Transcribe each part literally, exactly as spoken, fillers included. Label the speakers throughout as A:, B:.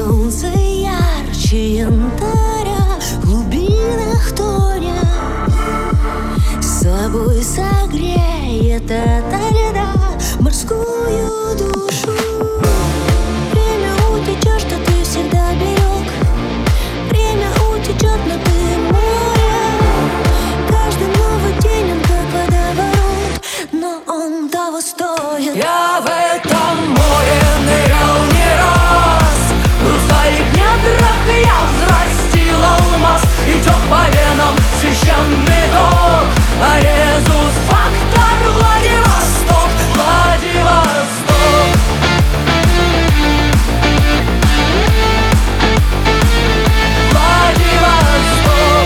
A: Солнце ярче янтаря в глубинах тоня, с собой согреет ото льда морскую душу. Время утечет, что ты всегда берег, время утечет, но ты море. Каждый новый день он как водоворот, но он того стоит.
B: Я в этом море нырял не раз, в своих недрах я взрастил алмаз. Идет по венам священный ток, а резус фактор Владивосток, Владивосток. Владивосток.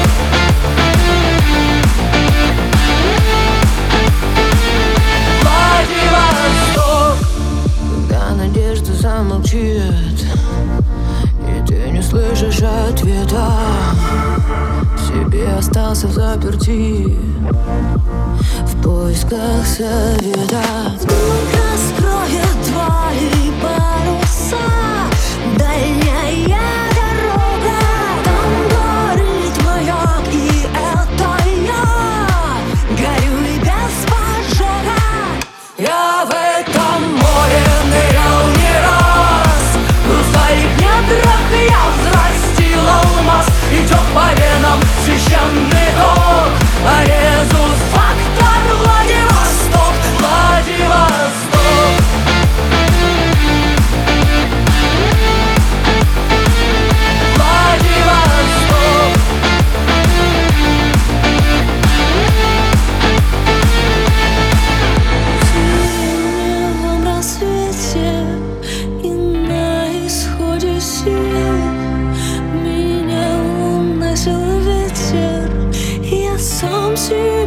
B: Владивосток.
A: Когда надежда замолчит и ты не слышишь ответа, себе остался заперти в поисках совета. Вдруг раскроет твои паруса дальняя дорога, там горит маяк, и это я горю и без поджога.
B: Я в этом море нырял не раз, в своих недрах я взрастил алмаз. Идет по венам священный ток, а резус фактор Владивосток, Владивосток. Владивосток.
A: В синевом рассвете и на исходе сил меня уносил ветер, я сам себе